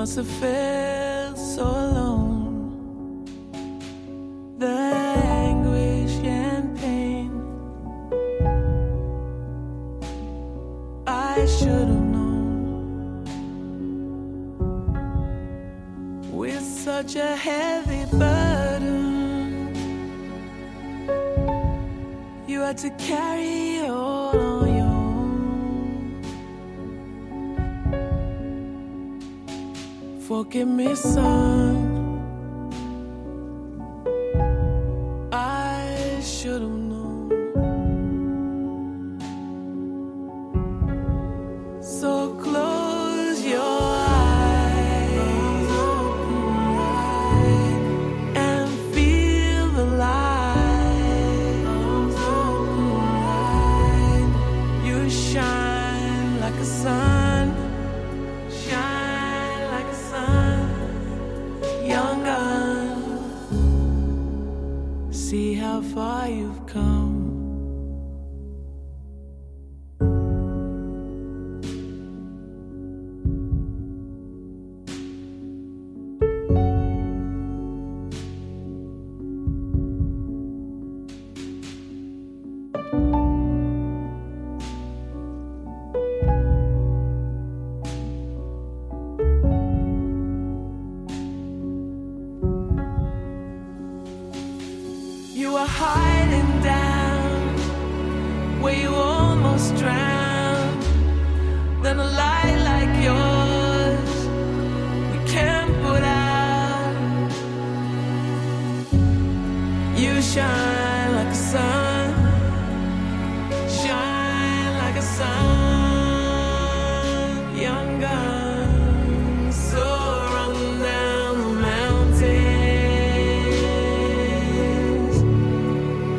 must have felt so alone. The anguish and pain, I should have known. With such a heavy burden, you had to carry all on your own. Forgive me, son, I should have known. So close your eyes and feel the light. You shine like a sun, shine like a sun, young gun. See how far you've come. You were hiding down where you almost drowned. Then a light like yours we can't put out. You shine like a sun, shine like a sun, young gun. So run down the mountain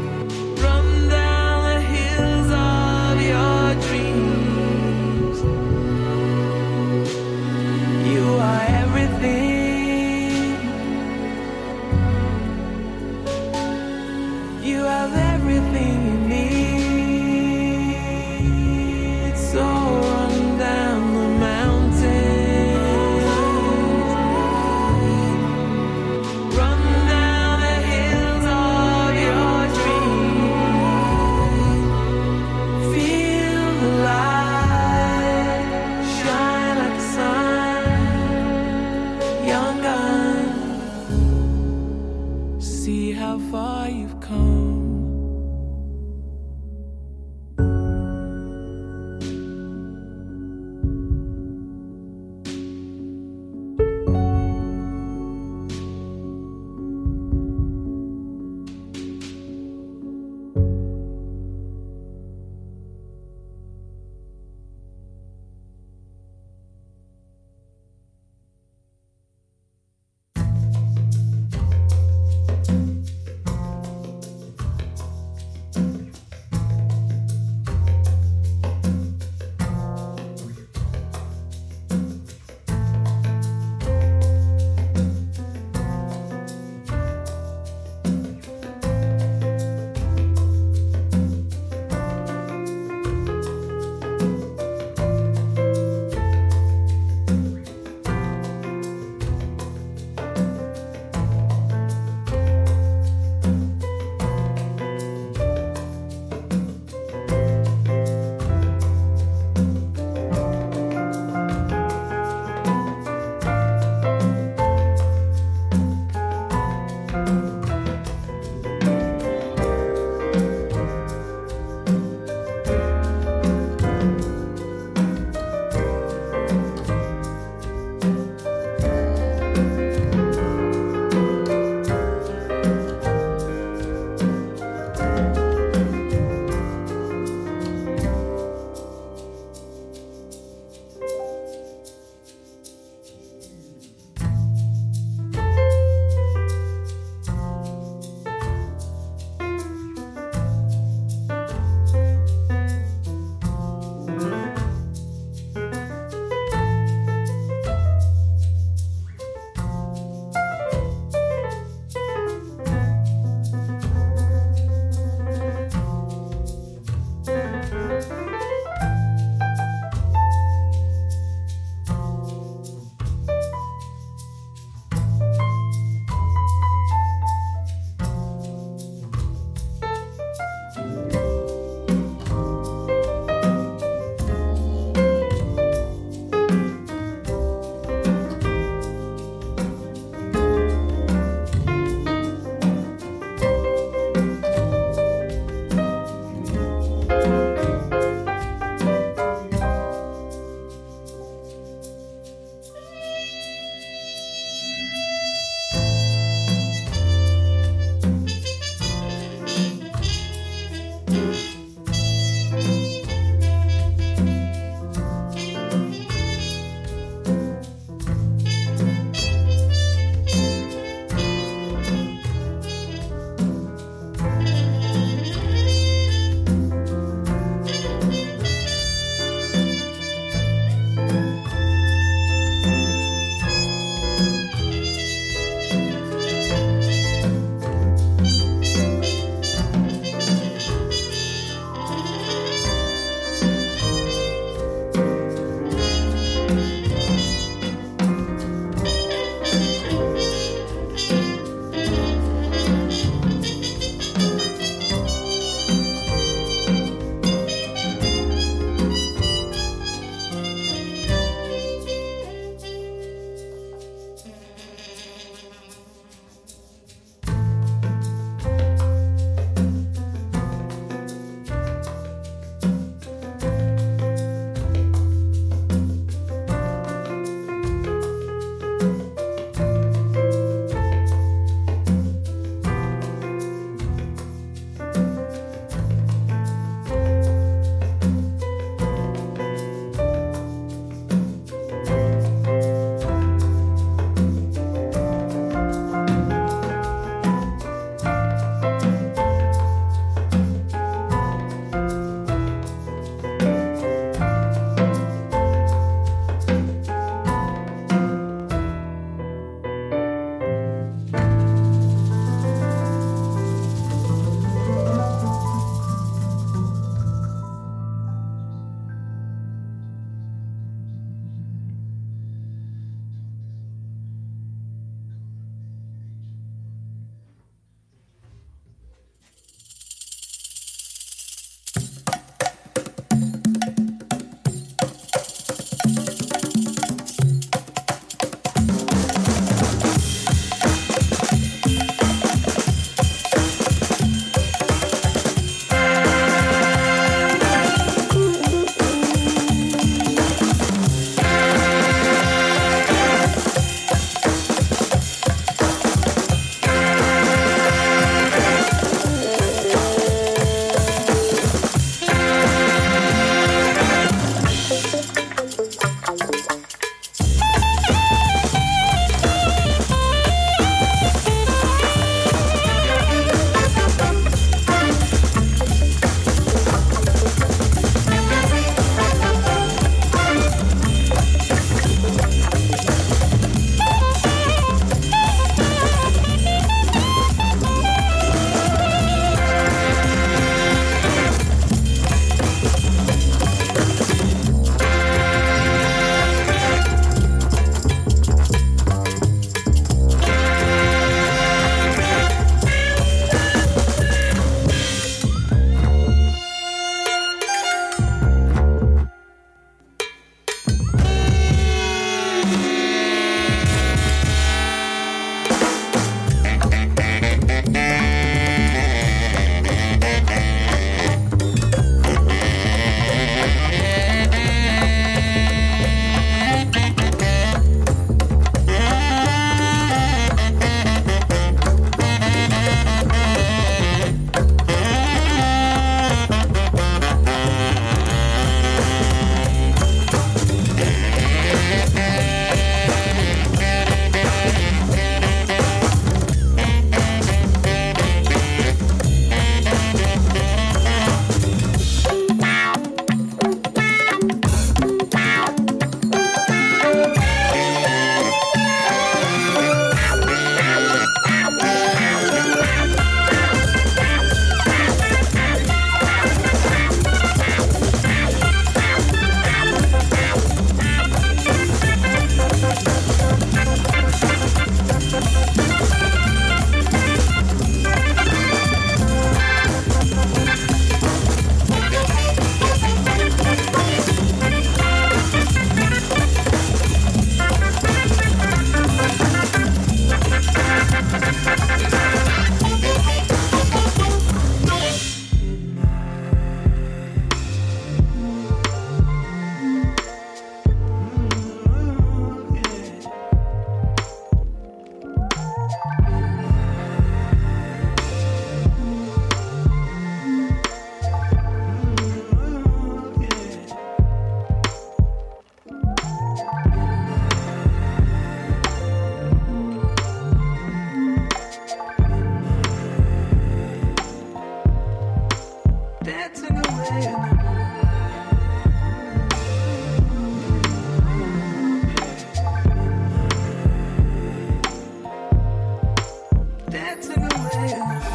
dancing away in the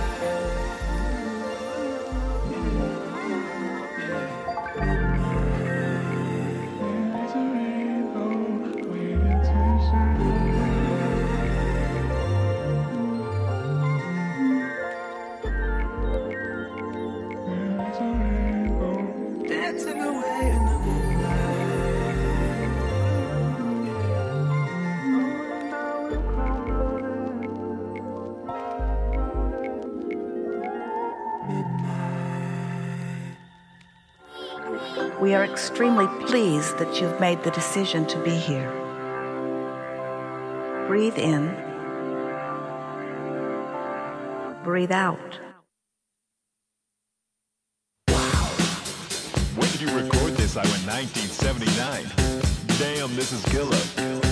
We are extremely pleased that you've made the decision to be here. Breathe in. Breathe out. Wow. When did you record this? I went 1979. Damn, this is killer.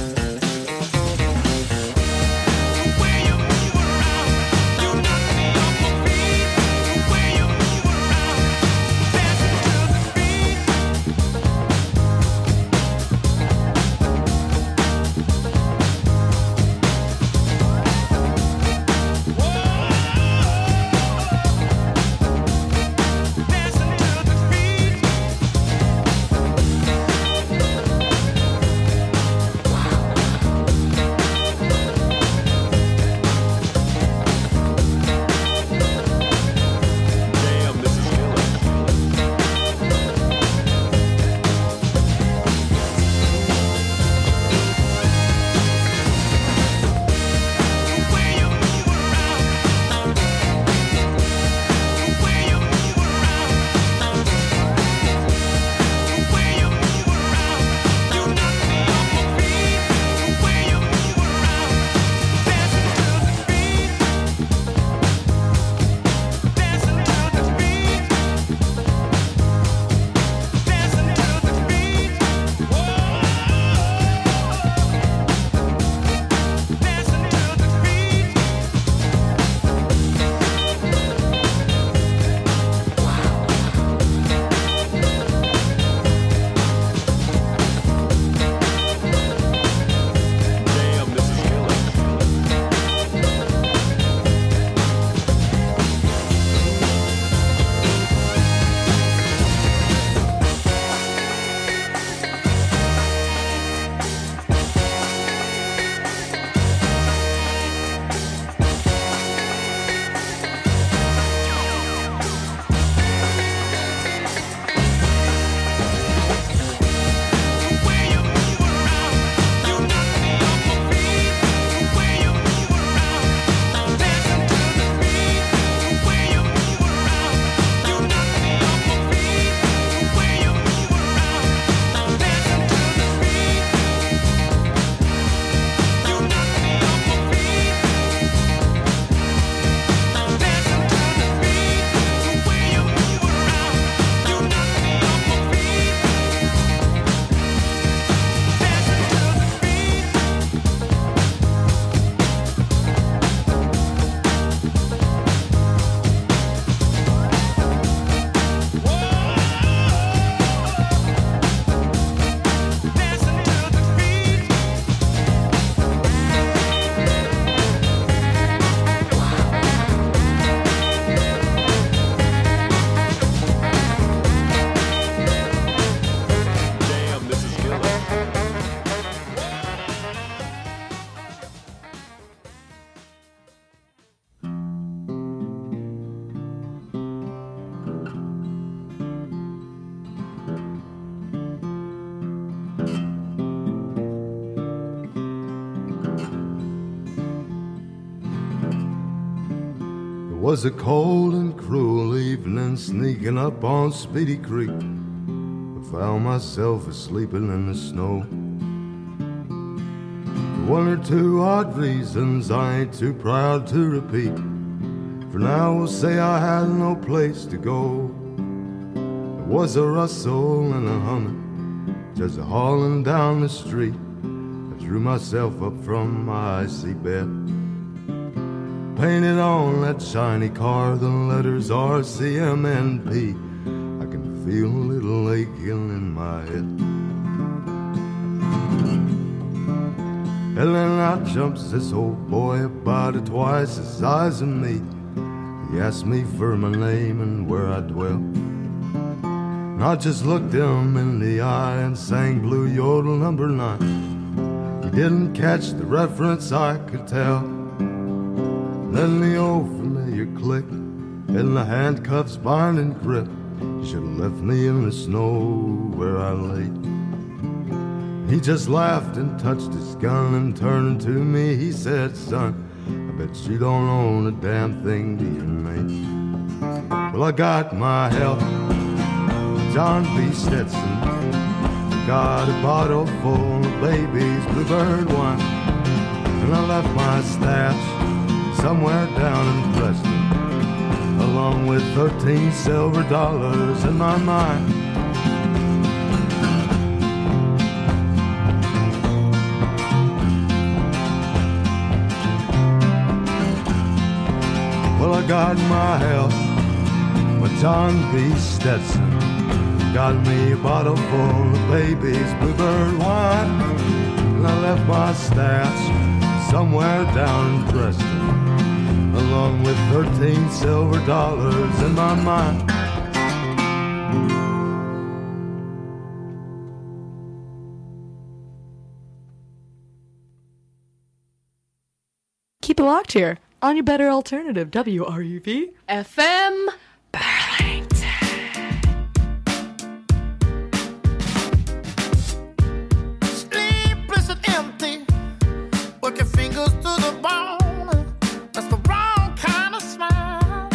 Was a cold and cruel evening, sneaking up on Speedy Creek. I found myself asleeping in the snow. For one or two odd reasons I ain't too proud to repeat. For now we'll say I had no place to go. There was a rustle and a humming, just a hauling down the street. I drew myself up from my icy bed. Painted on that shiny car, the letters RCMNP. I can feel a little aching in my head. And then out jumps this old boy about twice the size of me. He asked me for my name and where I dwell. And I just looked him in the eye and sang Blue Yodel number 9. He didn't catch the reference, I could tell. Then the old familiar click and the handcuffs binding grip. You should have left me in the snow where I lay. He just laughed and touched his gun and turned to me. He said, son, I bet you don't own a damn thing to your name. Well, I got my health, John B. Stetson. Got a bottle full of baby's bluebird wine. And I left my stash somewhere down in Preston, along with 13 silver dollars in my mind. Well, I got my health, my John B. Stetson. Got me a bottle full of baby's bluebird wine. And I left my stash somewhere down in Preston, along with 13 silver dollars in my mind. Keep it locked here on your better alternative, WRUV FM Burlington. Sleepless and empty, work your fingers to the bone. That's the wrong kind of smile.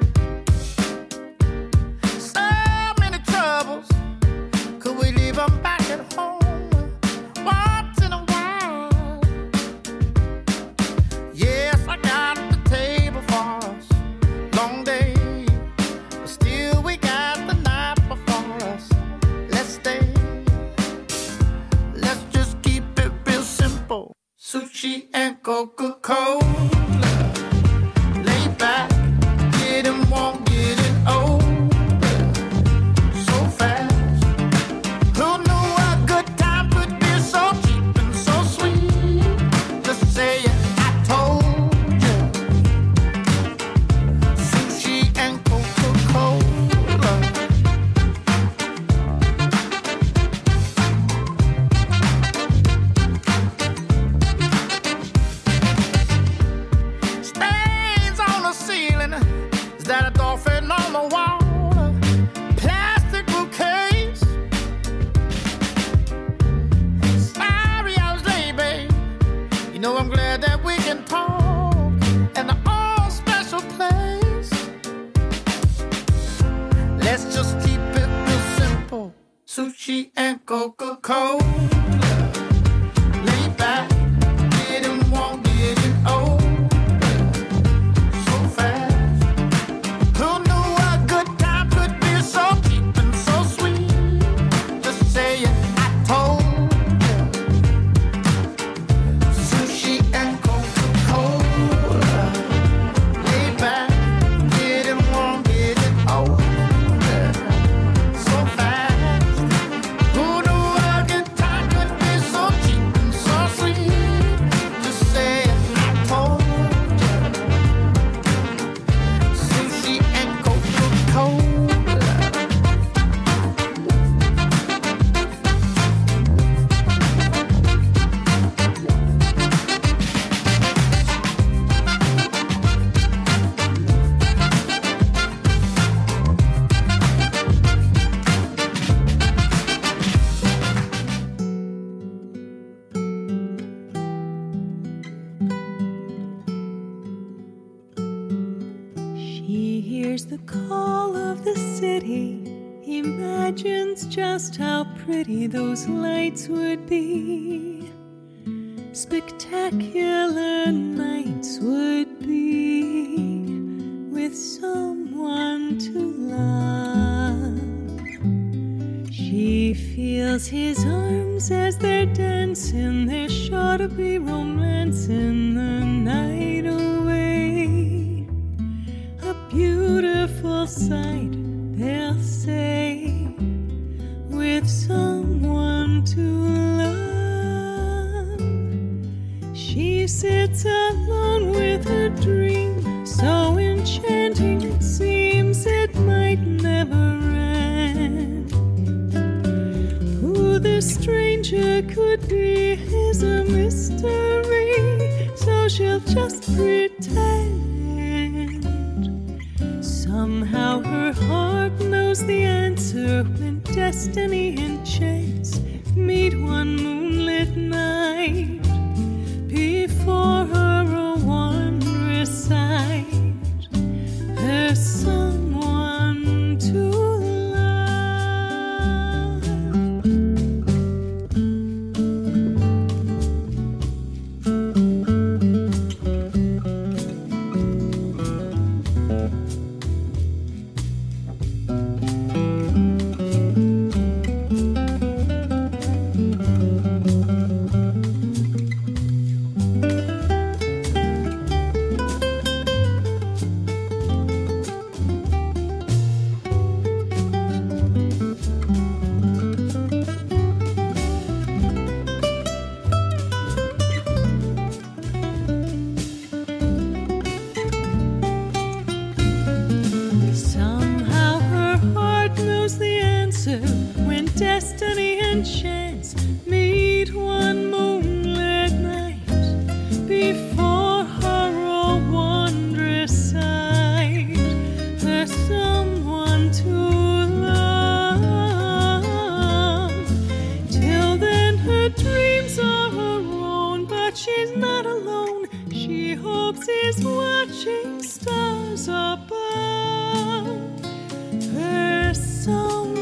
So many troubles, could we leave them back at home once in a while? Yes, I got the table for us, long day, but still we got the night before us. Let's stay, let's just keep it real simple. Sushi and Coca-Cola. Lay back, getting warm, getting old so fast. Who knew a good time could be so cheap and so sweet? Just say it, I told you. Sushi and Coca-Cola. Stains on the ceiling. Is that a dolphin on the wall? Plastic bouquets. Sorry I was late, babe. You know I'm glad that we can talk in our own special place. Let's just keep it real simple. Sushi and Coca-Cola. Lay back, getting warm, getting old so fast. Who knew a good time could be so cheap and so sweet? Just say it, I told you. Sushi and Coca-Cola. Lay back, getting warm, getting old so fast. Who knew a good time could be so cheap and so sweet? Just say it, I told you. Sushi and Coca-Cola. She hears the call of the city, imagines just how pretty those lights would be. Spectacular nights would be with someone to love. She feels his arms as they're dancing. There's sure to be romance in the night away. A beautiful sight, they'll say, with someone to love. She sits alone with her dream, so enchanting it seems it might never end. Who this stranger could be is a mystery, so she'll just pretend. Somehow her heart knows the answer when destiny and chance meet one moonlit night. Before her a wondrous sight, there's someone to love. When destiny and chance meet one moonlit night, before her a wondrous sight, there's someone to love. Till then her dreams are her own, but she's not alone. She hopes he's watching stars above. There's someone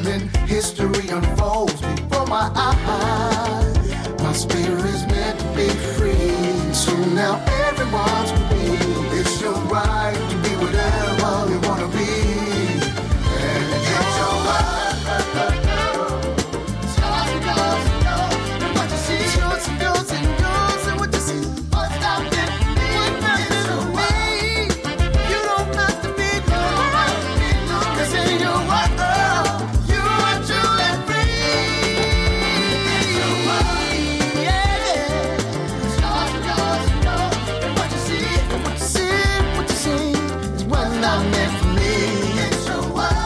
history unfolds before my eyes. My spirit is meant to be now everyone's free. It's your right to be whatever you wanna be. And it's your right. What you see, yours and yours and yours, and what you see, what's out there for me, what's out there for me. You don't have to be alone, 'cause in your world, you are truly free. It's your world, yeah. It's yours and yours and yours, and what you see, what you see, what you see is what I meant for me. It's your world.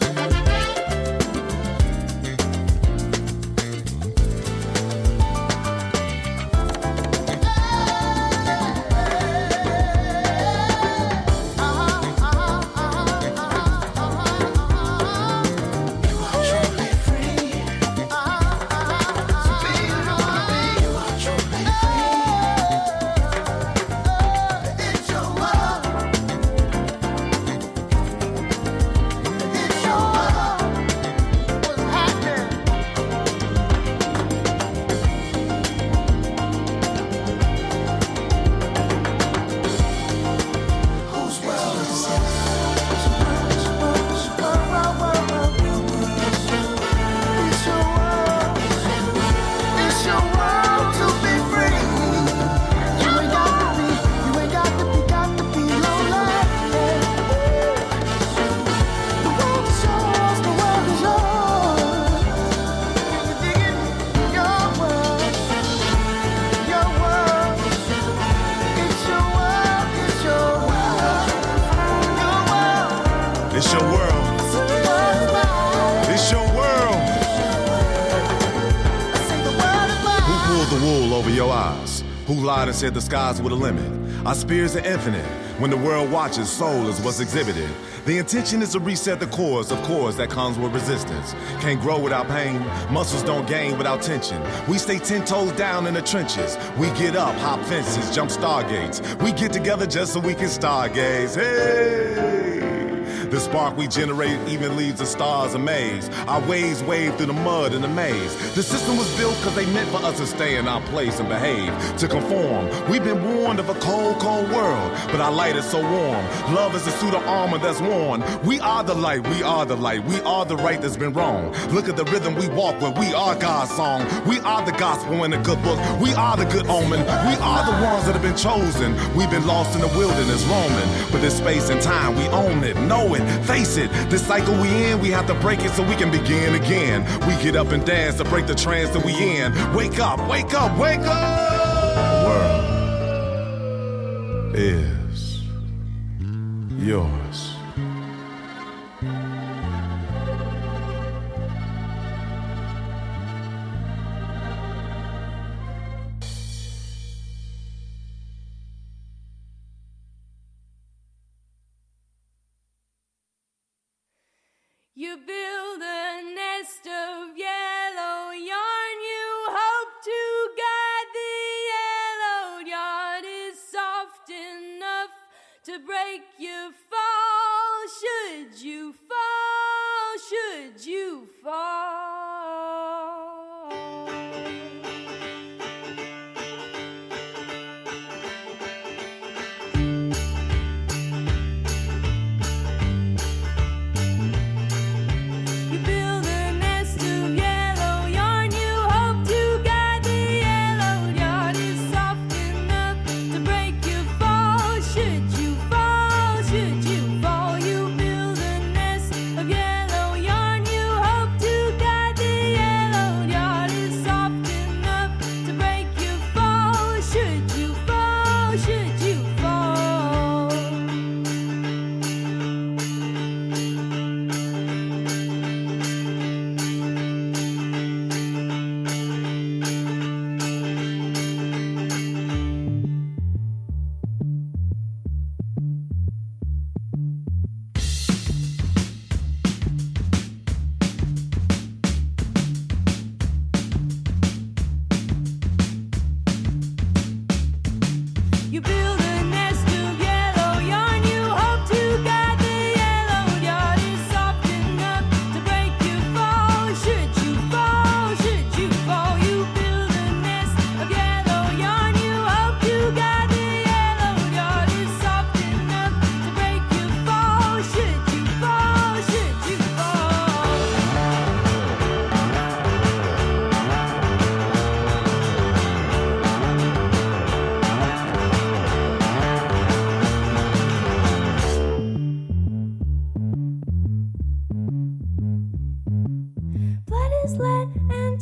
It's your world. It's your world. Who pulled the wool over your eyes? Who lied and said the skies were the limit? Our spirits are infinite. When the world watches, soul is what's exhibited. The intention is to reset the cores of chords that comes with resistance. Can't grow without pain. Muscles don't gain without tension. We stay 10 toes down in the trenches. We get up, hop fences, jump stargates. We get together just so we can stargaze. Hey! The spark we generate even leaves the stars amazed. Our waves wave through the mud and the maze. The system was built because they meant for us to stay in our place and behave, to conform. We've been warned of a cold, cold world, but our light is so warm. Love is a suit of armor that's worn. We are the light, we are the light, we are the right that's been wrong. Look at the rhythm we walk with, we are God's song. We are the gospel in the good book, we are the good omen. We are the ones that have been chosen. We've been lost in the wilderness roaming, but this space and time we own it, know it, face it. This cycle we in, we have to break it so we can begin again. We get up and dance to break the trance that we in. Wake up, wake up, wake up! The world is yours. You build a nest of yellow yarn, you hope to guide the yellow yarn is soft enough to break your fall. Should you fall, should you fall? Got the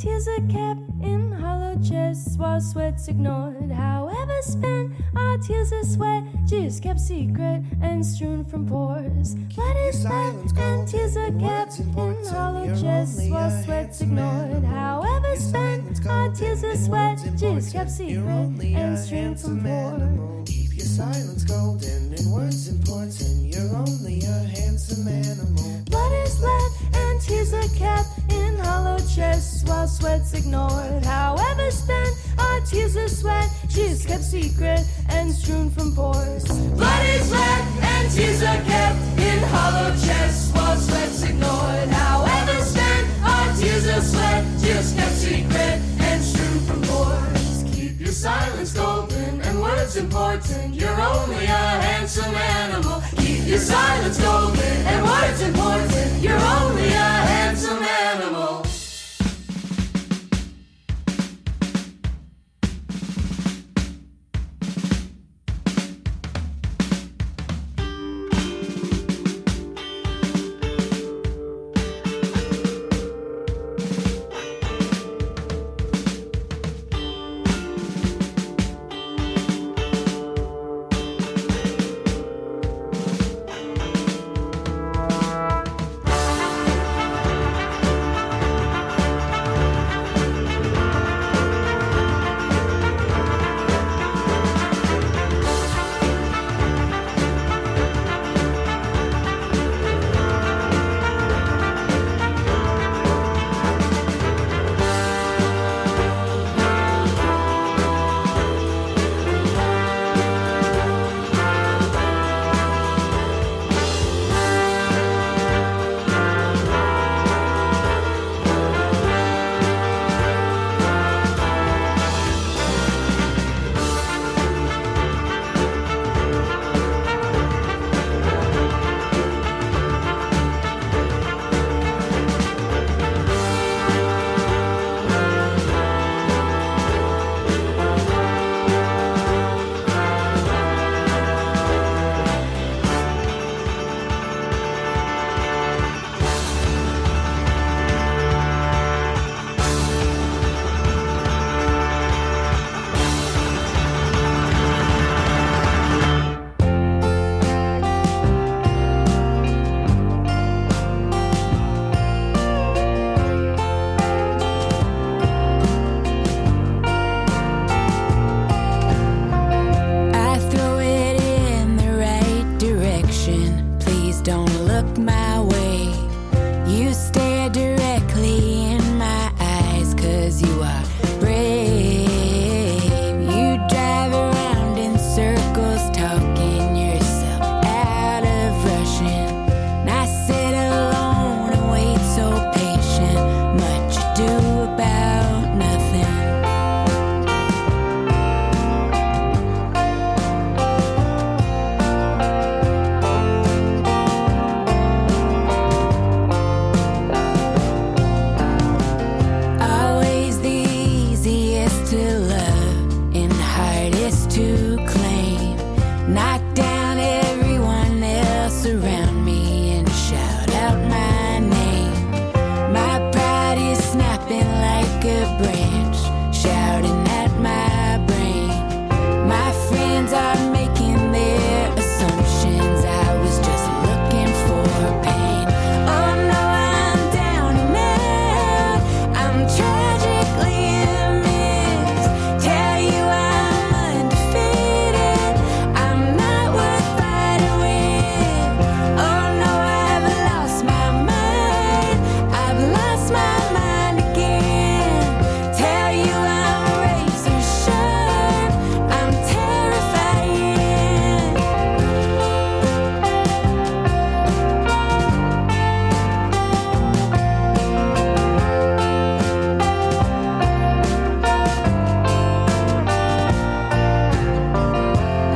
tears are kept in hollow chests while sweat's ignored. However spent, our tears are sweat, just kept secret and strewn from pores. Blood is left and tears are kept in hollow chests while sweat's ignored. However spent, our tears are sweat, just kept secret and strewn from pores. Keep your silence golden and words important. You're only a handsome animal. Blood is left and tears are kept in hollow chests while sweat's ignored. However spent, our tears are sweat, she's kept secret and strewn from pores. Blood is left and tears are kept in hollow chests while sweat's ignored. However spent, our tears are sweat, just kept secret and strewn from pores. Keep your silence golden and words important. You're only a handsome animal. Keep your silence golden and words important. You're only a handsome animal.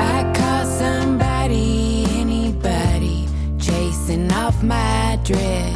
off my dress.